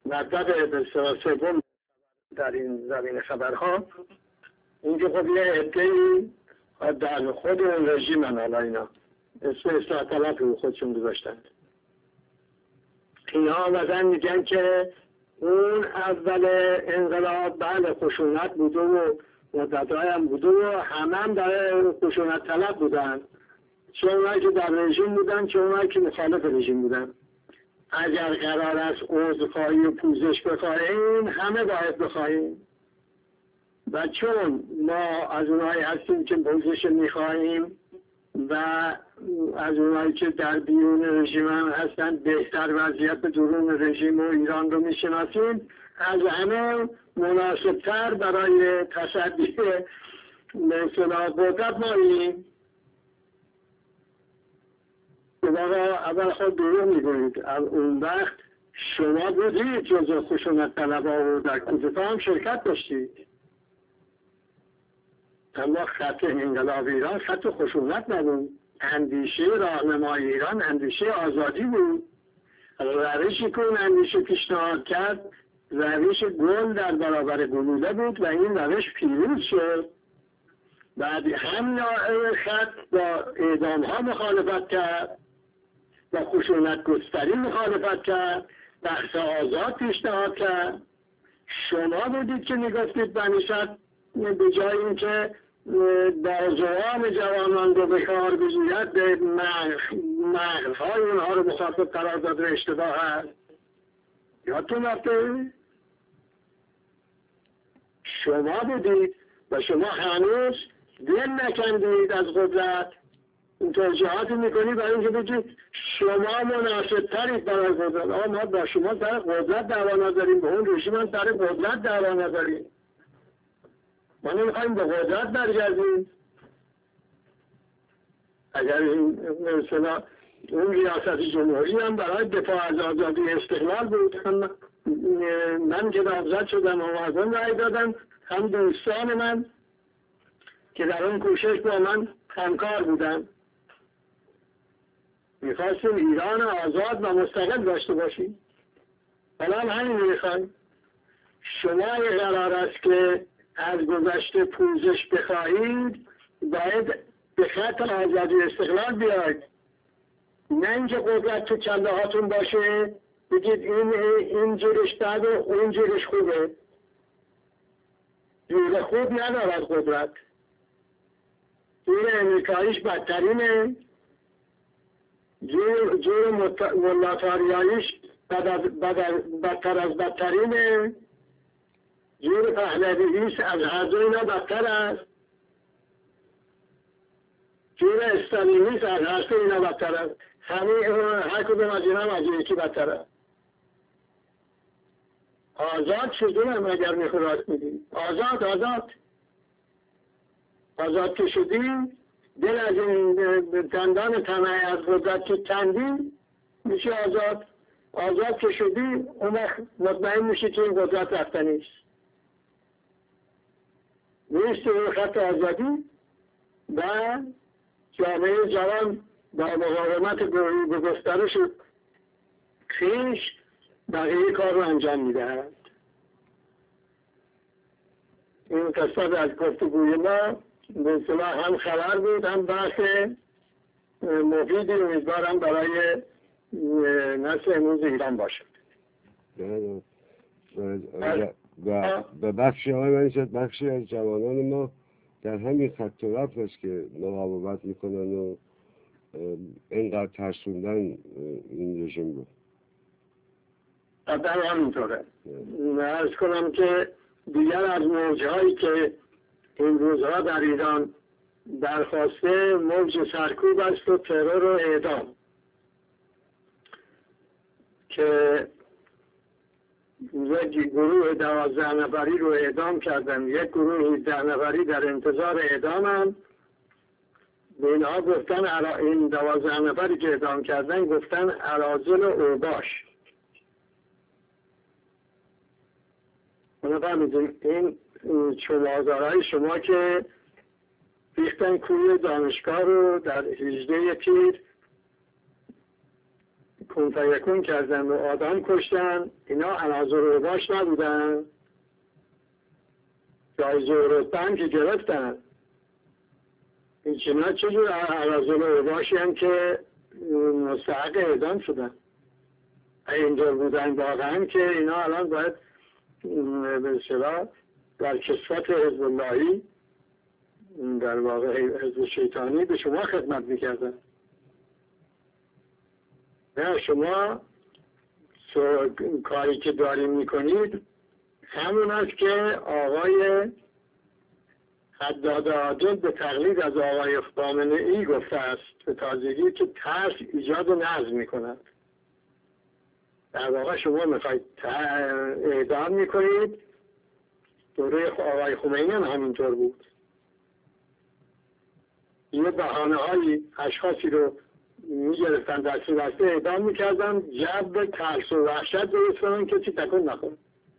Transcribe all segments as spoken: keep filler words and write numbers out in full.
مطلب بسیار سوم در این زمین خبرها این که خب یه عده‌ای در خود اون رژیم حالا اینا اسم اصلاح طلب رو خودشون گذاشتند. اینا آمدن میگن که اون اول انقلاب بله خشونت بوده و مدت‌های هم بوده و همه هم در خشونت طلب بودن، چه اونایی که در رژیم بودن چه اونایی که مخالف رژیم بودن. اگر قرار است عذرخواهی و پوزش بخواهیم همه باید بخواهیم و چون ما از اونایی هستیم که پوزش میخواهیم و از اونایی که در بیرون رژیم هم هستن بهتر وضعیت درون رژیم و ایران رو میشناسیم، از همه مناسبتر برای تصدی به اصطلاح قدرت ماییم. اول خود دروغ میگویید. اون وقت شما بودید جزء خشونت طلبها و در کودتا هم شرکت داشتید، اما خط انقلاب ایران خط خشونت نبود. اندیشه راهنمای ایران اندیشه آزادی بود. روشی که اون اندیشه پیشنهاد کرد روش گل در برابر گلوله بود و این روش پیروز شد. بعد همین خط با اعدام ها مخالفت کرد، با خشونت گستری مخالفت کرد، بحث آزاد پیشنهاد کرد. شما بودید که میگفتید بنیشد به جای اینکه بازوان جوانان رو به کار بگیرد به مغزهای اونها رو مخاطب قرار داد و اشتباه هست. یادتون رفته؟ شما بودید و شما هنوز دل نکندید از قدرت. این توجیهاتی میکنید برای اینکه بگید شما مناسب ترید برای قدرت. آقا ما با شما در قدرت دعوا نداریم، به اون رژیم هم در قدرت دعوا نداریم. ما نمیخوایم به قدرت برگردیم. اگر این مثلا اون ریاست جمهوری هم برای دفاع از آزادی استقلال بود، هم من که نامزد شدم و از اون رای دادم، هم دوستان من که در اون کوشش با من همکار بودن، میخواستیم ایران آزاد و مستقل داشته باشیم. حالا هم همین میخوایم. شما اگه قرار است که از گذشته پوزش بخواهید باید به خط آزادی استقلال بیاید، نه اینکه قدرت تو کله هاتون باشه بگید این این جورش بد و اون جورش خوبه. جور خوب ندارد قدرت. جور امریکاییش بدترینه، جور, جور ملاتاریاییش بدتر از بدترینه، جور پهلویش از هر دو اینا بدتر است، جور استالینیش از هر دو اینا بدتر است. همه هر کدوم از اینا از یکی بدتر است. آزاد شدیم اگر میخواد میدیم. آزاد آزاد آزاد که شدیم دل از این دندان طمع از قدرت که کندیم میشه آزاد. آزاد که شدیم اون وقت مطمئن میشه که این قدرت رفتنیست. نیست اون خط آزادی و جامعه جوان با مقاومت به گسترش خویش بقیه کار رو انجام میدهد. این قسمت از گفتگوی ما به اصطلاح هم خبر بود هم بحث مفیدی امیدوارم برای نسل امروز ایران باشد. و به بخشی های من شد بخشی از جوانان ما در همین خط و رفت است که مقاومت میکنن و اینقدر ترسوندن این رژیم رو. قطعا همینطوره. عرض کنم که دیگر از موجهایی که این روزها در ایران درخواسته موج سرکوب است و ترور و اعدام که یک گروه دوازده نفری رو اعدام کردن، یک گروه هجده نفری در انتظار اعدام هم. به اینها گفتن این دوازده نفری که اعدام کردن گفتن اراذل و اوباش. اونو فهمیدیم این چوبازارهای شما که ریختن کوی دانشگاه رو در هجده تیر کن فیکون کردن و آدم کشتن، اینا عناصر اوباش نبودن، جایزه رتبه که گرفتن. این چینا چجور عناصر اوباشی هم که مستحق اعدام شدن؟ اینجور بودن واقعا که اینا الان باید به اصطلاح در کسوت حزب اللهی، در واقع حزب شیطانی به شما خدمت میکردن. نه، شما کاری که داریم میکنید همون است که آقای حداد عادل به تقلید از آقای خامنه ای گفته است به تازگی که ترس ایجاد نظم میکند. در واقع شما میخواید اعدام میکنید. دوره آقای خمینی هم همینطور بود. یه بحانه های اشخاصی رو میگرفتن دستی دستی اعدام میکردن، جو ترس و وحشت درست کنن کسی تکون نخوره.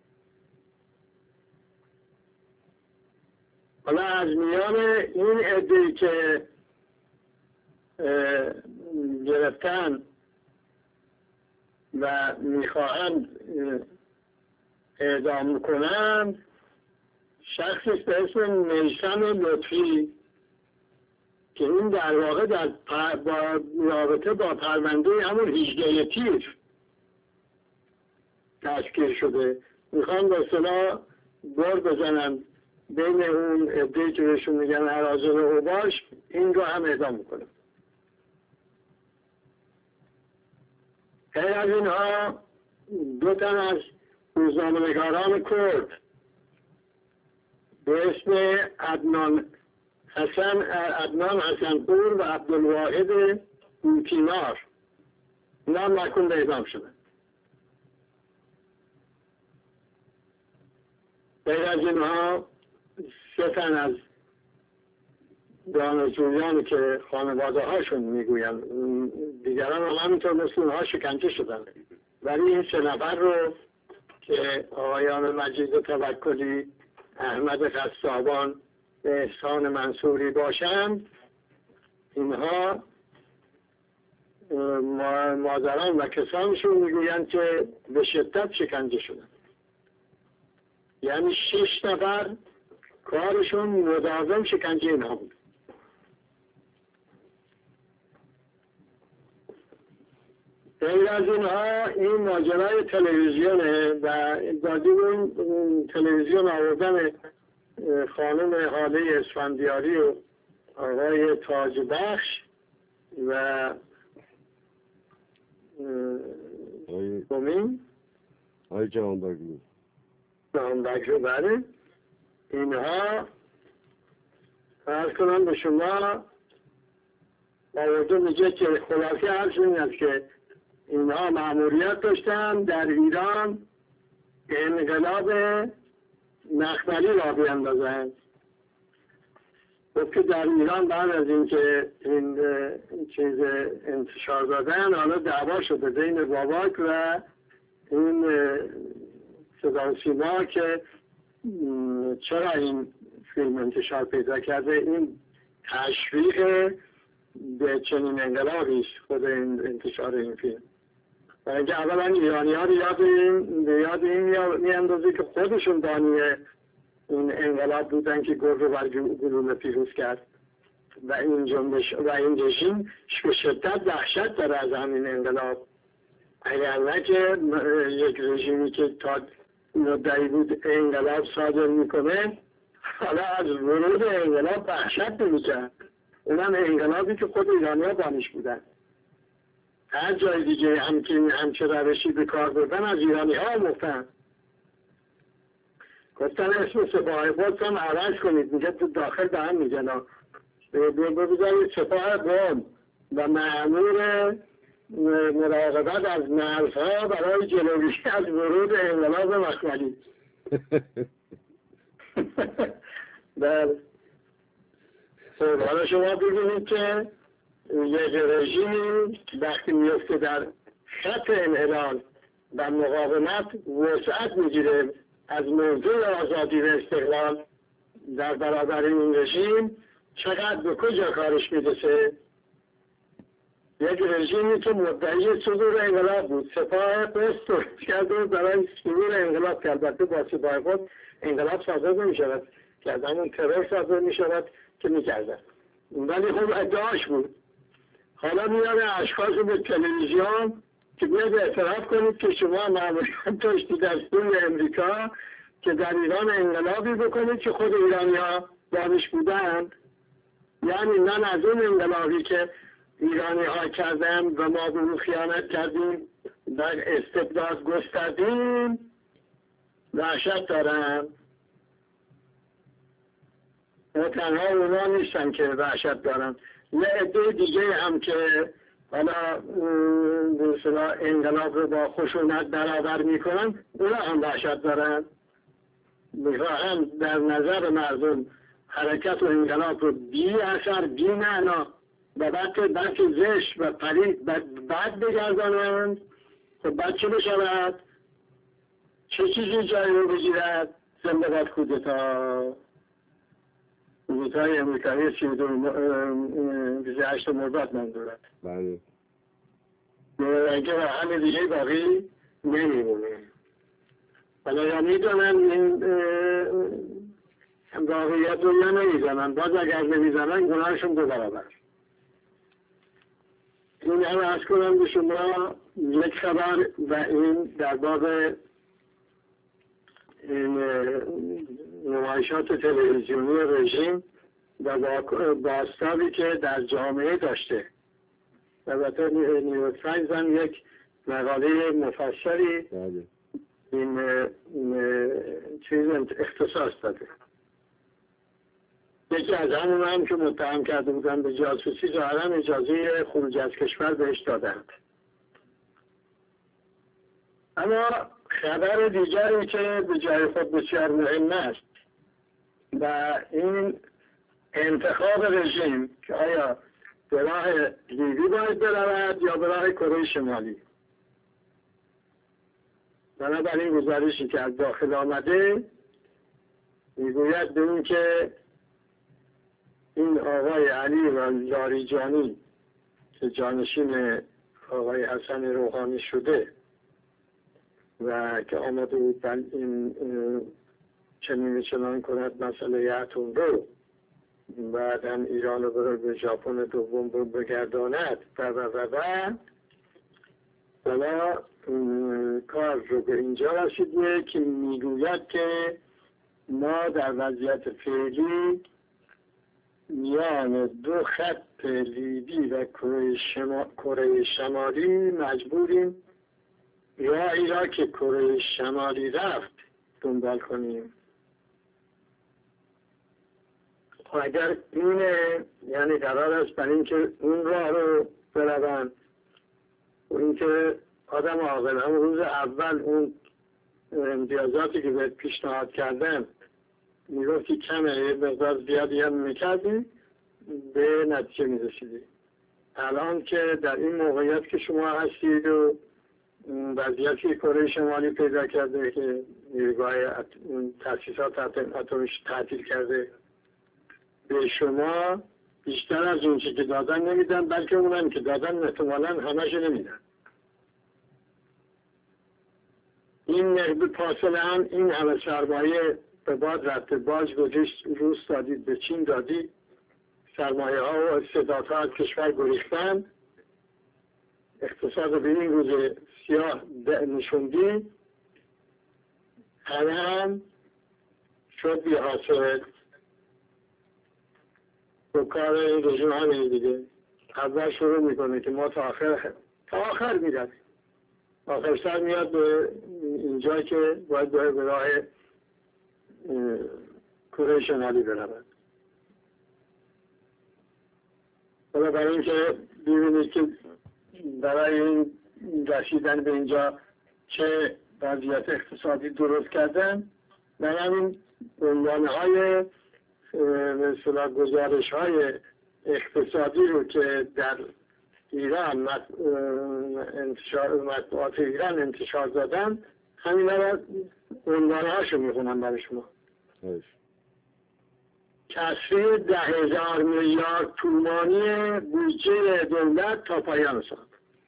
حالا از میان این عده‌ای که گرفتن و میخواهند اعدام کنند، شخصی به اسم میثم لطفی که این در واقع در با رابطه با پرونده همون هجده تیر دستگیر شده. میخوان به اصطلاح بر بزنن بین اون عده‌ای که بهشون میگن اراذل اوباش، این رو هم اعدام میکنن. غیر از اینها دو تن از روزنامه‌نگاران کرد به اسم عدنان حسن عدنان حسنپور و عبدالواحد بوتینار اینا محکوم به اعدام شدن. غیر از اینها سه تن از دانشجویانی که خانواده هاشون میگوین، دیگران هم همینطور مثل اونها شکنجه شدن، ولی این سه نفر رو که آقایان مجید توکلی، احمد قصابان و احسان منصوری باشند، اینها مادران و کسانشون میگویند که به شدت شکنجه شدن. یعنی شش نفر کارشون مداوم شکنجه اینها بود. غیر از اینها این ماجرای تلویزیونه و بازی اون تلویزیون آوردن خانم حاله اسفندیاری و آقای تاج بخش و دومین آقای جهانبگلو جهانبگلو بله، اینها فرض کنم به شما آورده میگه که خلاصه هرچی این است که اینها مأموریت داشتن در ایران انقلاب مخبری را بیاندازند. گفت که در ایران بعد از اینکه این چیز انتشار دادن، حالا دعوا شده بین باباک و این صدا و سیما که چرا این فیلم انتشار پیدا کرده. این تشویق به چنین انقلابی است خود این انتشار این فیلم. و اینکه اولا ایرانی ها رو یاد این یاد این میاندازه که خودشون بانی این انقلاب بودن که گرد رو بر گلوله پیروز کرد و این جنبش و این رژیم به شدت وحشت داره از همین انقلاب. اگر نه که یک رژیمی که تا مدعی بود انقلاب صادر میکنه، حالا از ورود انقلاب وحشت نمیکرد. اونم انقلابی که خود ایرانی ها بانیش بودن. هر جای دیگه همچین همچه روشی به کار بردن از ایرانی ها مفتن. گفتن اسم سپاه قدس هم عوض کنید، میگه تو داخل به هم میگن بگذارید سپاه قم و مأمور مراقبت از مرزها برای جلوگیری از ورود انقلاب مخملی. بله. حالا شما ببینید که یک رژیمی وقتی میفته در خط انحلال و مقاومت وسعت میگیره از موضوع آزادی و استقلال در برابر این رژیم، چقدر به کجا کارش میرسه. یک رژیمی که مدعی صدور انقلاب بود، سپاه قدس درست کرد و برای صدور انقلاب کرد. البته با سپاه قدس انقلاب صادر نمی شود، که همون ترور صادر می شود که می کردن، ولی خب ادعاش بود. حالا میاره اشخاص به تلویزیون که بیاید اعتراف کنید که شما معمولیت داشتی دستور امریکا که در ایران انقلابی بکنید که خود ایرانی ها دانش بودند. یعنی من از اون انقلابی که ایرانی ها کردن و ما به اون خیانت کردیم و استبداد گستردیم وحشت دارم. و تنها اونا نیستن که وحشت دارن، یه عده دیگه هم که حالا مثلا انقلاب رو با خشونت برابر میکنن اونا هم وحشت دارن. میخواهم در نظر مردم حرکت و انقلاب رو بی اثر بی معنا و بلکه بلکه زشت و پلید بد بگردانند. خب بعد چه بشود؟ چه چیزی جایی رو بگیرد؟ زنده باد کودتا. کودتای امریکایی سی و دو بیست و هشت مرداد منظورد. بله. اگه و همه دیگه باقی نمیمونه. حالا یا میدونن این واقعیت رو یا نمیزنن، باز اگر نمیزنن گناهشون دو برابر. این هم از کنم به شما یک خبر و این در باب این نمایشات تلویزیونی رژیم و بازتابی که در جامعه داشته. البته نیویورک تایمز هم یک مقاله مفصلی این چیز اختصاص داده. یکی از همون هم که متهم کرده بودن به جاسوسی ظاهراً اجازه خروج از کشور بهش دادند. اما خبر دیگری که به جای خود بسیار مهم است و این انتخاب رژیم که آیا به راه لیبی باید برود یا به راه کره شمالی. بنابراین گزارشی که از داخل آمده میگوید به این که این آقای علی لاریجانی که جانشین آقای حسن روحانی شده و که آمده بود این چنین چنان کند مسئله اتم رو بعد هم ایران رو برای به ژاپن دوم رو بگرداند و و و و حالا کار رو به اینجا رسیده که میگوید که ما در وضعیت فعلی میان دو خط لیبی و کره شما... شمالی مجبوریم راهی را که کره شمالی رفت دنبال کنیم. اگر اینه یعنی قرار است برای اینکه اون راه رو بروند و اینکه آدم عاقل هم روز اول اون امتیازاتی که بهت پیشنهاد کردن میگفتی کمه یه مقدار زیادی هم میکردی به نتیجه میرسیدی. الان که در این موقعیت که شما هستید و وضعیتی کره شمالی پیدا کرده که نیروگاه تاسیسات اتمیش تعطیل کرده به شما بیشتر از اون چی که دادن نمیدن، بلکه اونم که دادن احتمالاً همش نمیدن. این پاسله هم این همه سرمایه به باد رفته، باج گذشت روس دادید به چین دادید، سرمایه ها و استعدادها از کشور گریختن، اقتصاد به این روز سیاه نشوندی، همه هم شد بی حاصل. و کار این رژیم همین دیگه اول شروع میکنه که ما تا آخر تا آخر میرد آخر سر میاد به اینجا که باید به راه کره شمالی برود. حالا برای اینکه ببینید که برای این رسیدن به اینجا چه وضعیت اقتصادی درست کردن و همین عنوانهای مثلا گزارش های اقتصادی رو که در ایران انتشار مطبوعات ایران انتشار دادن همین را عنوانهاشو میخونم برای شما. کسری ده هزار میلیارد تومانی بودجه دولت تا پایان سال.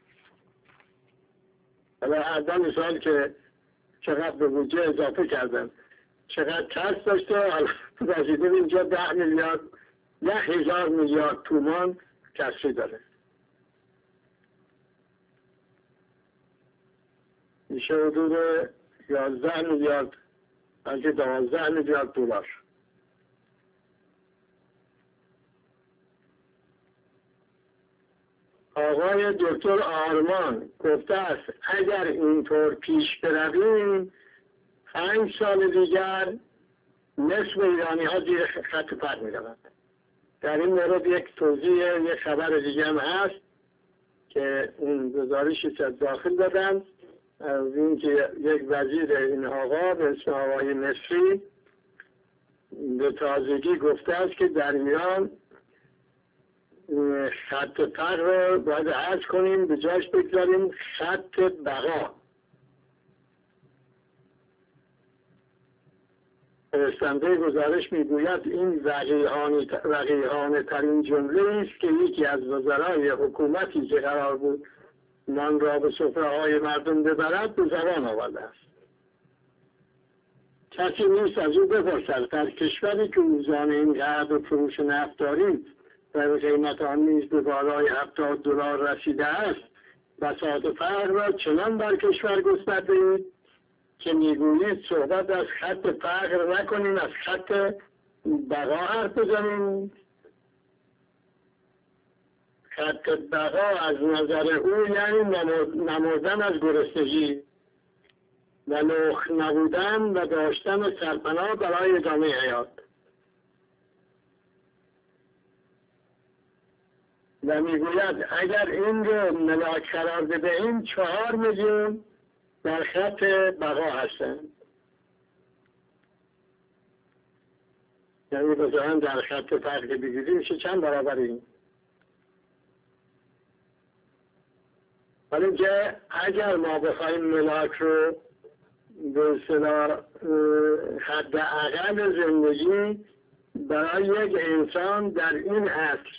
حالا اول مثال که چقدر به بودجه اضافه کردن، چقدر کسر داشته، حالا رسیده اینجا ده میلیارد ده هزار میلیارد تومان کسری داره. میشه حدود یازده میلیارد بلکه دوازده میلیارد دلار. آقای دکتر آرمان گفته است اگر اینطور پیش برویم پنج سال دیگر نصف ایرانی ها زیر خط فقر می روند. در این مورد یک توضیح یک خبر دیگه هم هست که اون گزارشی داخل دادن از اینکه یک وزیر این آقا به اسم آقای مصری به تازگی گفته است که در ایران خط فقر رو باید عرض کنیم، به جاش بگذاریم خط بقا. فرستنده گزارش میگوید این وقیحانه ترین جمله است که یکی از وزرای حکومتی که قرار بود نان را به سفره های مردم ببرد به زبان آورده است. کسی نیست از او بپرسد در کشوری که اوزان اینقدر فروش نفت دارید و قیمت آن نیز به بالای هفتاد دلار رسیده است بساط فقر را چنان بر کشور گسترده اید که میگویید صحبت از خط فقر نکنیم، از خط بقا حرف بزنیم. خط بقا از نظر او یعنی نمردن از گرسنگی و لخت نبودن و داشتن سرپناه برای ادامه حیات. و میگوید اگر این رو ملاک قرار بدهیم چهار میلیون در خط بقا هستند. یعنی بزرگان در خط فقر بگیریم میشه چند برابر این. ولی که اگر ما بخوایم ملاک رو به اصطلاح حد اقل زندگی برای یک انسان در این عصر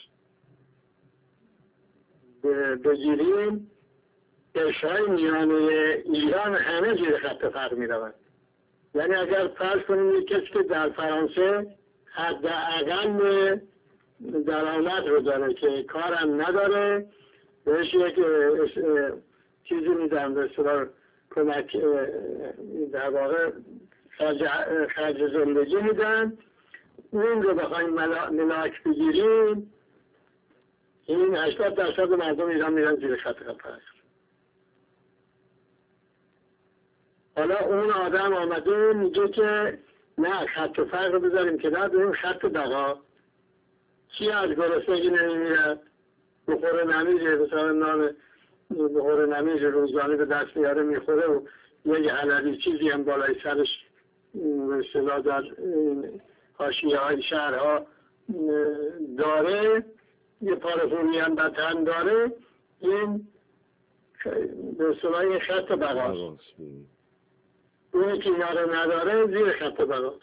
بگیریم، قشرهای میانه ایران همه زیر خط فقر می روند. یعنی اگر فرض کنیم یک کسی که در فرانسه حد اقل درآمد رو داره که کارم نداره، بهش یک چیزی میدن به اصطلاح کمک، در واقع خرج زندگی میدن، اون رو بخوایم ملاک بگیریم این هشتاد درصد مردم ایران میرن زیر خط فقر. حالا اون آدم آمده میگه که نه خط فقر رو بذاریم که نه بریم خط بقا. کی از گرسنگی نمیمیرد؟ بخوره نمیشه، مثلا نان بخوره نمیشه روزانه به دست میاره میخوره و یک علوی چیزی هم بالای سرش به اصطلاح در حاشیه های شهرها داره، یه پارفونی هم بطن داره، این به اصطلاح این خط بقاست. اونی که اینا رو نداره زیر خط بقاست.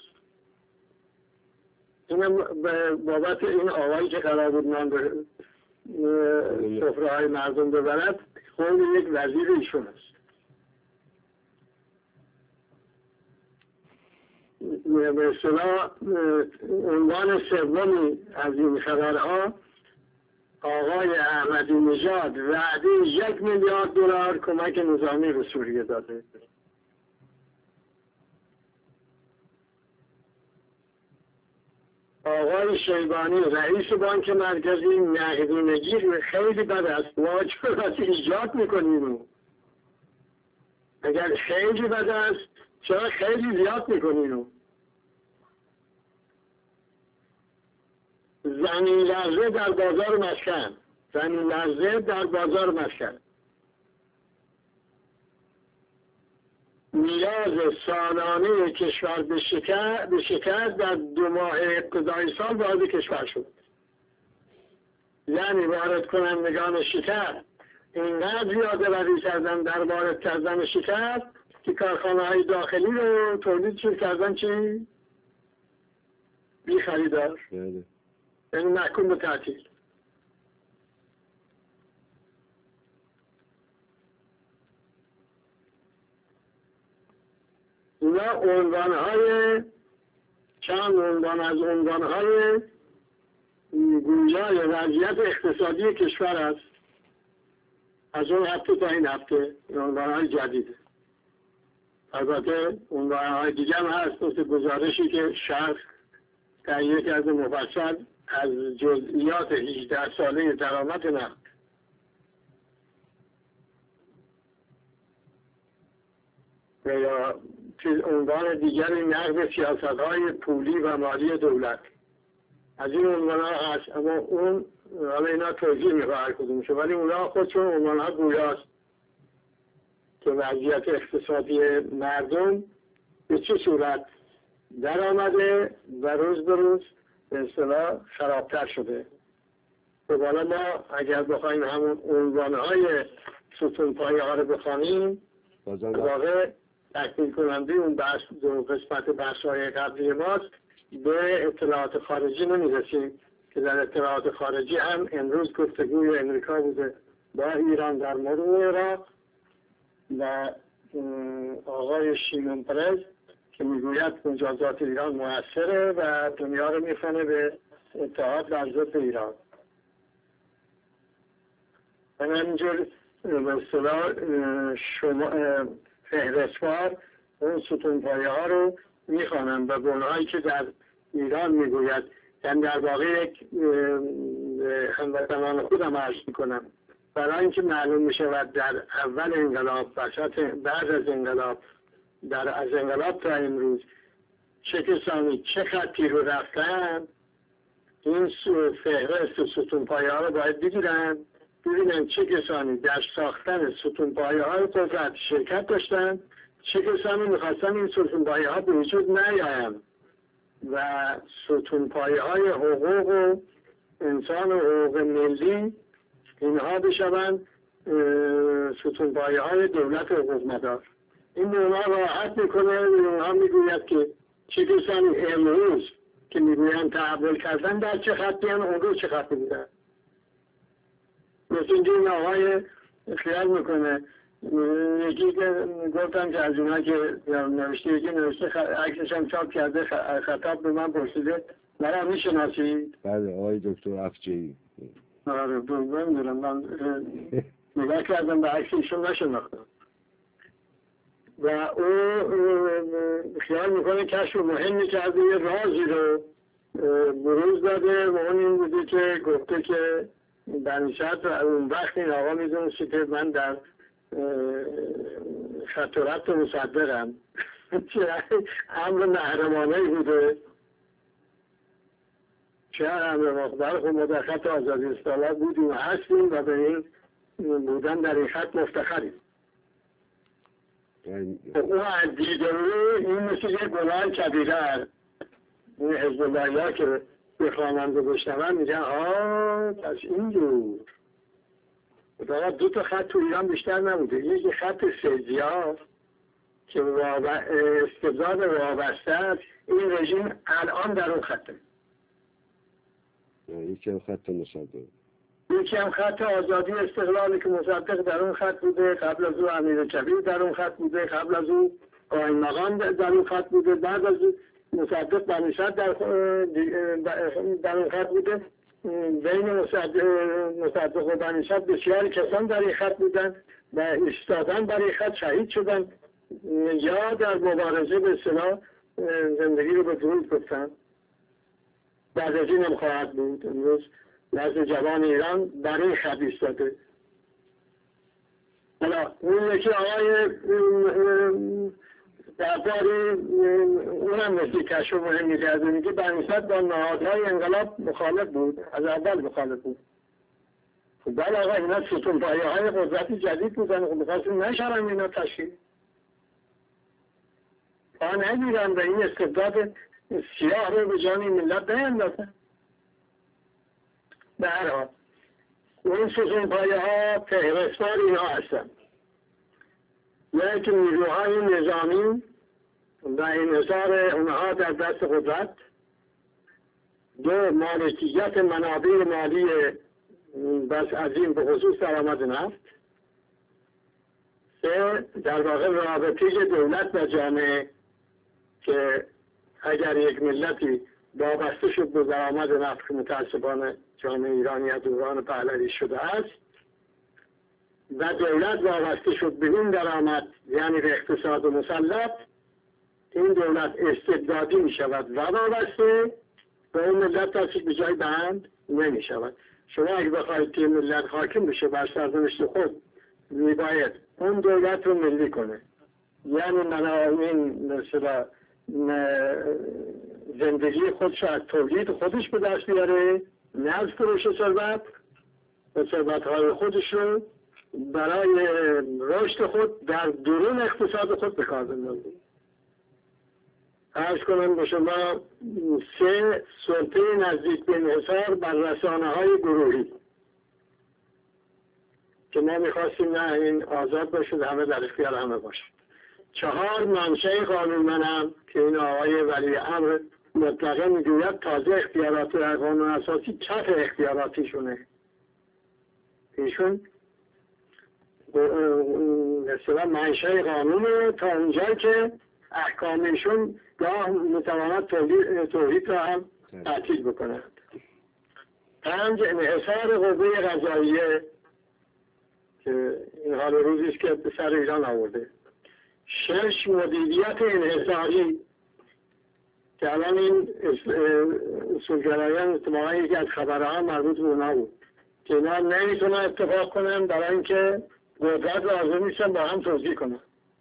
اینم بابت این آقایی که قرار بود نان به سفره های مردم ببرد خود یک وزیر ایشون است. به اصطلاح عنوان سومی از این خبرها آقای احمدی نژاد وعده یک میلیارد دلار کمک نظامی به سوریه داده. آقای شیبانی رئیس بانک مرکزی نقدینگی خیلی بد است، واجبات ایجاد میکنیم. اگر خیلی بد است چرا خیلی زیاد میکنیم؟ زمین لرزه در بازار مسکن، زمین لرزه در بازار مسکن، نیاز سالانه کشور به شکر به شکر در دو ماه ابتدای سال وارد کشور شد. یعنی وارد کنندگان شکر اینقدر زیاده روی کردن در وارد کردن شکر که کارخانه های داخلی رو تولید شد کردن چی؟ بی خریدار، بله. یعنی محکوم به تعطیل. اینا عنوانهای چند عنوان از عنوانهای گویای وضعیت اقتصادی کشور است. از اون هفته تا این هفته عنوانهای جدیده. البته عنوانهای دیگه هم هست، مثل گزارشی که شرح تهیه کرده مفصل از جزئیات هجده ساله درآمد نقد. یا عنوان دیگری نقد سیاست‌های پولی و مالی دولت. از این عنوان‌ها هست، اما اون حالا اینا توضیح می‌خواه هر کدومشه، ولی اونها خودشون عنوان‌ها گویاست که وضعیت اقتصادی مردم به چه صورت در آمده و روز به روز به اصطلاح خرابتر شده. و بالا ما اگر بخوایم همون عنوان‌های ستونپایه ها رو بخوانیم، واقع تکمیل کننده اون بحث دو قسمت بحث‌های قبلی ماست، به اطلاعات خارجی نمی‌رسیم که در اطلاعات خارجی هم امروز گفتگوی امریکا بوده با ایران در مورد عراق و آقای شیمون پرز که میگوید مجازات ایران موثره و دنیا رو میخونه به اتحاد و ضد ایران. من همینجور به اصطلاح شما فهرستوار اون ستونپایه ها رو میخوانم و بنهایی که در ایران میگوید، یعنی در واقع یک هموطنان خودم عرض میکنم، برای اینکه معلوم میشود در اول انقلاب، وسط، بعد از انقلاب، در از انقلاب تا امروز چه کسانی چه خطی رو رفتن، این فهرست ستونپایه ها رو باید بگیرن، ببینن چه کسانی در ساختن ستونپایه ها رو قدرت شرکت داشتن، چه کسانی میخواستن این ستونپایه ها به وجود نیایند و ستونپایه های حقوق و انسان و حقوق ملی اینها بشوند ستونپایه های دولت حقوق مدار. این به اونها راحت میکنه، به اونها میگوید که چه کسانی امروز که میگویند تحول کردن در چه خطی هم، اون روز چه خطی بودن. مثل اینکه این آقای خیال میکنه، یکی که گفتم که از اونها که نوشته، یکی نوشته عکسش هم چاپ کرده، خطاب به من پرسیده مرا میشناسید؟ بله، آقای دکتر افجعی. آره دوباره میرم، من نگاه کردم به عکس ایشون نشناختم و او خیال میکنه کشف مهمی کرده، یه رازی رو بروز داده و اون این بوده که گفته که بنیشت و اون وقت این آقا میدونستی که من در خط و ربط مصدقم. چه امر محرمانه بوده، چه امر مقدر خود ما در خط آزادی اصطلاح بودیم و هستیم و به این بودن در این خط مفتخریم. او از دیده این مثل یک گناه کبیره هست. این حزب اللهی ها که به خواننده بشنون میگن آه پس اینجور. فقط دو تا خط تو ایران بیشتر نبوده، یک خط سیدیا که استبداد وابسته است، این رژیم الان در اون خطه. یکی هم خط مصدق، یکی هم خط آزادی استقلالی که مصدق در اون خط بوده، قبل از او امیر کبیر در اون خط بوده، قبل از او قائم مقام در اون خط بوده، بعد از او مصدق بنیشت در در اون خط بوده. بین مصدق و بنیشت بسیاری کسان در این خط بودن و ایستادن در این خط شهید شدن یا در مبارزه به اصطلاح زندگی رو به درود گفتن. بعد از این هم خواهد بود. امروز نزد جوان ایران در این خط ایستاده. حالا اون یکی آقای درباره اونم مثل کشف مهمی کرده، میگه بنیشت با نهادهای انقلاب مخالف بود، از اول مخالف بود. خب بله آقا اینا ستونپایه های قدرتی جدید بودن، خب میخواستیم نشرم اینا تشکیل پا نگیرن و این استبداد سیاه رو به جان ملت بیندازن. به هر حال اون ستونپایه ها فهرستوار اینا هستن، یعنی که نیروهای نظامی و انحصار اونها در دست قدرت دو، مالکیت منابع مالی بس عظیم به خصوص درآمد نفت. سه، در واقع رابطه دولت و جامعه که اگر یک ملتی وابسته شد به درآمد نفت، متاسفانه جامعه ایرانی از دوران پهلوی شده است، و دولت وابسته شد به این درآمد، یعنی به اقتصاد مسلط، این دولت استبدادی می شود و وابسته به اون ملت تصیب به جای بند نمی شود. شما اگه بخواید که ملت حاکم بشه بر سرنوشت خود، می باید اون دولت رو ملی کنه، یعنی منابع مثلا زندگی خودش از تولید خودش به دست بیاره، نه از فروش ثروت و ثروت‌های خودش رو برای رشد خود در درون اقتصاد خود به کار بندازه. عرض کنم به شما سه، سلطه نزدیک به انحصار بر رسانه‌های گروهی که ما می‌خواستیم نه این آزاد باشد، همه در اختیار همه باشد. چهار، منشأ قانونمندم که این آقای ولی امر مطلقه میگوید تازه اختیارات قانون اساسی کف اختیاراتیشونه. ایشون مثلا منشأ قانونه تا اونجایی که احکامشون گاه میتواند توحید را هم تعطیل بکنند. پنج، انحصار قوه قضاییه که این حال روزی است که به سر ایران آورده. شش، مدیریت انحصاری که الان این اصولگرایان اتفاقا یکی از خبرها مربوط به اونا بود که اینا نمیتونن اتفاق کنن برای اینکه قدرت لازم نیستن با هم توزیع کنن.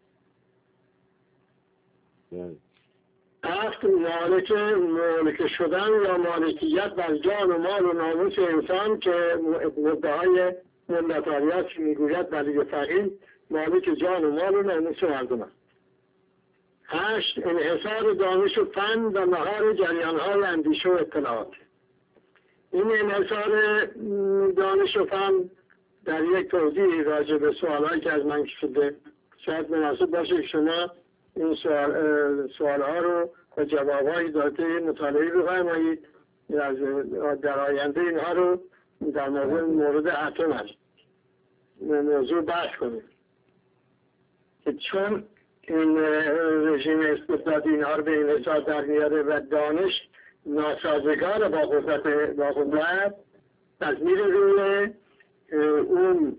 هفت، مالک مالک شدن یا مالکیت بر جان و مال و ناموس انسان که مدعای مندتاریت میگوید ولی فقیه مالک جان و مال و ناموس مردم است. هشت، انحصار دانش و فن و مهار جریان‌های اندیشه و اطلاعات. این انحصار دانش و فن در یک توضیح راجع به سوالایی که از من شده شاید مناسب باشه که شما این سوال سوالها رو و جوابهای داده مطالعه بفرمایید از در آینده اینها رو در مورد مورد اتم هست موضوع بحث کنید که چون این رژیم استبدادی اینها رو به این حساب در میاره و دانش ناسازگار با قدرت با قدرت از میره روی اون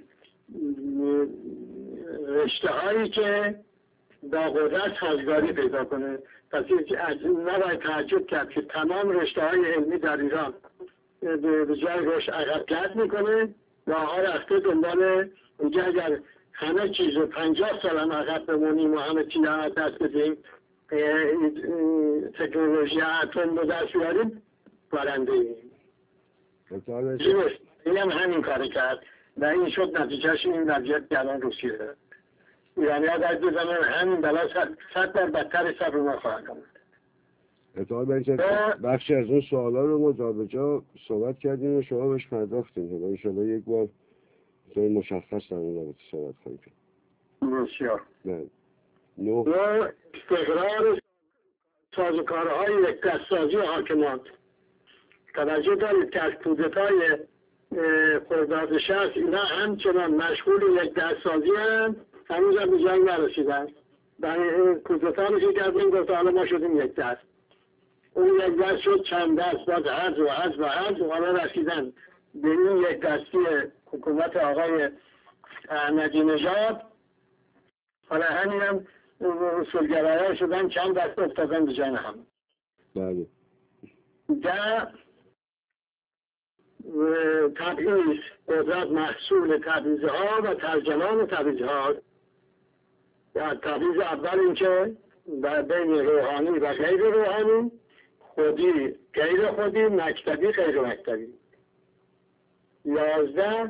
رشته هایی که با قدرت سازگاری پیدا کنه. پس نباید تعجب کرد که تمام رشته های علمی در ایران به جای روش عقب‌گرد میکنه و آها رفته دنبال اونجا اگر همه چیز رو پنجاه سال هم عقب بمونیم و همه چیز هم دست بدیم تکنولوژی اتم رو دست بیاریم برنده ایم. این هم همین کار کرد و این شد نتیجهش این وضعیت که الان روسیه داره. ایرانی ها باید بزنن همین بلا صد بار بدتر سر رو ما خواهد آمد. اتفاق بینید بخشی از اون سوالا رو ما جا به جا صحبت کردیم و شما بهش پرداختیم. ان شاءالله یک بار جای مشخص در اون رابطه صحبت خواهیم کرد. بسیار. نه. نو استقرار سازوکارهای یک دستسازی حاکمان. توجه دارید که از کودتای خرداد شصت اینا همچنان مشغول یک دستسازی هم هنوز هم به جنگ نرسیدن. برای کودتا رو که کردیم گفت حالا ما شدیم یک دست. اون یک دست شد چند دست باز هرز و هرز و هرز و حالا رسیدن به این یک دستی حکومت آقای احمدی نژاد. حالا همین هم اصولگرایان شدن چند دست افتادن به جان هم. بله. در تبعیض قدرت محصول تبعیض‌ها و ترجمان تبعیض‌ها. و تبعیض اول این که بین روحانی و غیر روحانی، خودی غیر خودی، مکتبی غیر مکتبی. یازده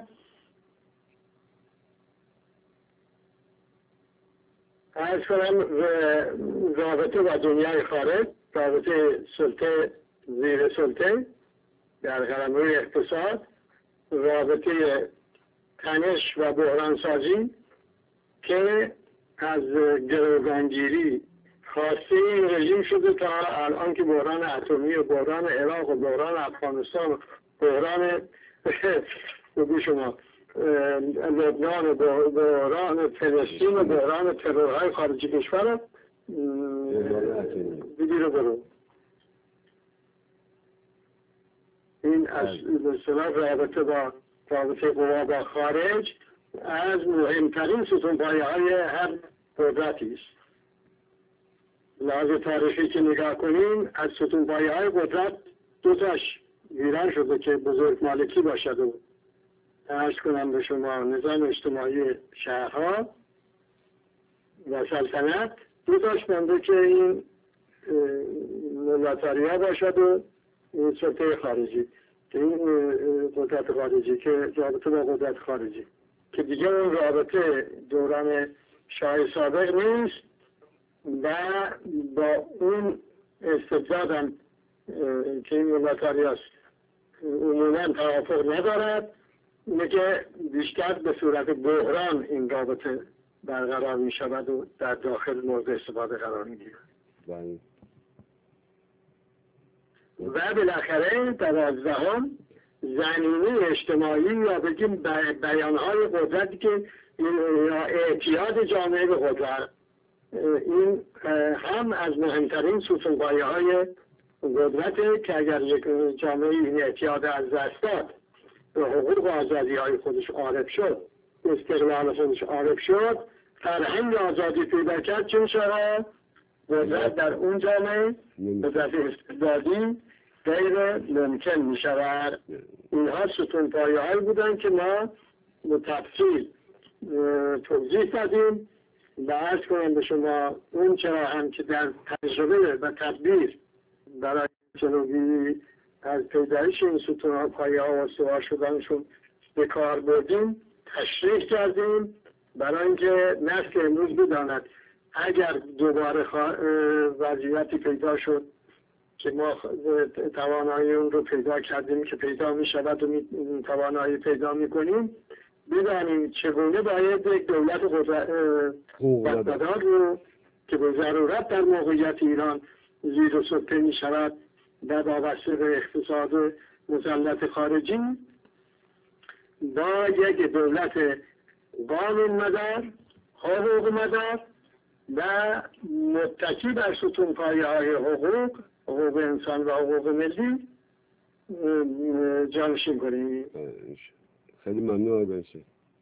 عرض کنم رابطه با دنیای خارج، رابطه سلطه زیر سلطه در قلمرو اقتصاد، رابطه تنش و بحران سازی که از گروگانگیری، خواسته این رژیم شده تا الان که بحران اتمی و بحران عراق و بحران افغانستان و بحران بگو شما لبنان و بحران فلسطین و بحران ترورهای خارجی کشور بگیره برو. این از اصطلاح رابطه با رابطه قوا با خارج از مهمترین ستونپایه های هر قدرتی است. لحاظ تاریخی که نگاه کنیم از ستونپایه های قدرت دو تاش ویران شده که بزرگ مالکی باشد و عرض کنم به شما نظام اجتماعی شهرها و سلطنت، دو تاش مانده که این ملتاریا باشد و این سلطه خارجی که این قدرت خارجی که رابطه با قدرت خارجی که دیگه اون رابطه دوران شاه سابق نیست و با اون استبداد هم که این ملتاری است عموما توافق ندارد، میگه بیشتر به صورت بحران این رابطه برقرار می شود و در داخل مورد استفاده قرار می گیرد. و بالاخره دوازدهم زمینه اجتماعی یا بگیم بیانهای قدرتی که یا اعتیاد جامعه به قدرت، این هم از مهمترین ستونپایه های قدرته که اگر یک جامعه این اعتیاد از دست داد به حقوق و آزادی های خودش عارف شد، استقلال خودش عارف شد، فرهنگ آزادی پیدا کرد، چون شد قدرت در اون جامعه قدرت استبدادی غیر ممکن می شود. اینها ستونپایه هایی بودن که ما به تفصیل توضیح دادیم و عرض کنم به شما اون چرا هم که در تجربه و تدبیر برای جلوگیری از پیدایش این ستونپایه ها و سوار شدنشون به کار بردیم تشریح کردیم برای اینکه نسل امروز بداند اگر دوباره وضعیتی پیدا شد که ما توانایی اون رو پیدا کردیم که پیدا می شود و می توانایی پیدا می کنیم، بدانیم چگونه باید یک دولت قدرتمدار رو که به ضرورت در موقعیت ایران زیر و سلطه می شود و وابسته به اقتصاد مسلط خارجی، با یک دولت قانون مدار، حقوق مدار و متکی بر ستونپایه های حقوق حقوق انسان و حقوق ملی جانشین کنیم. خیلی ممنون آقای بنشی،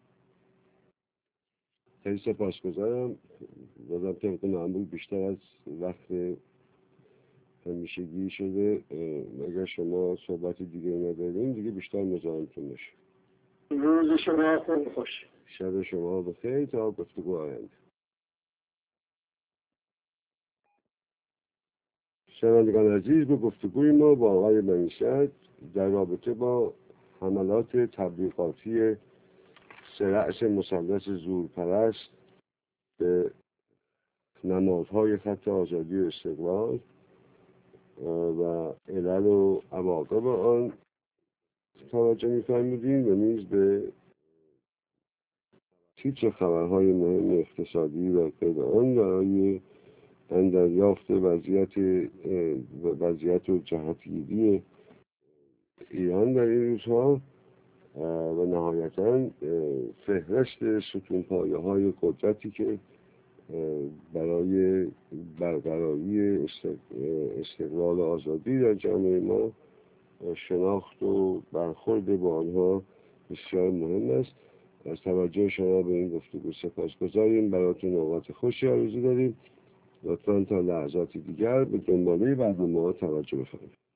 خیلی سپاسگزارم. بازم طبق معمول بیشتر از وقت همیشگی شده، اگر شما صحبت دیگه نداریم دیگه بیشتر مزاحمتون نشه. روز شما خوب خوش، شب شما بخیر تا گفتگو آینده. شنوندگان عزیز، به گفتگوی ما با آقای منیشت در رابطه با حملات تبلیغاتی سرعش مثلث زورپرست به نمادهای خط آزادی و استقلال و علل و عواقب آن توجه می‌فرمودیم و نیز به تیتر خبرهای مهم اقتصادی و غیر آن برای اندریافت وضعیت وضعیت و جهتگیری ایران در این روزها و نهایتاً فهرست ستونپایه های قدرتی که برای برقراری استقلال و آزادی در جامعه ما شناخت و برخورد با آنها بسیار مهم است. از توجه شما به این گفتگو سپاسگزاریم. براتون اوقات خوشی آرزو داریم. لطفاً تا لحظاتی دیگر به دنباله برنامه‌ها توجه بفرمایید.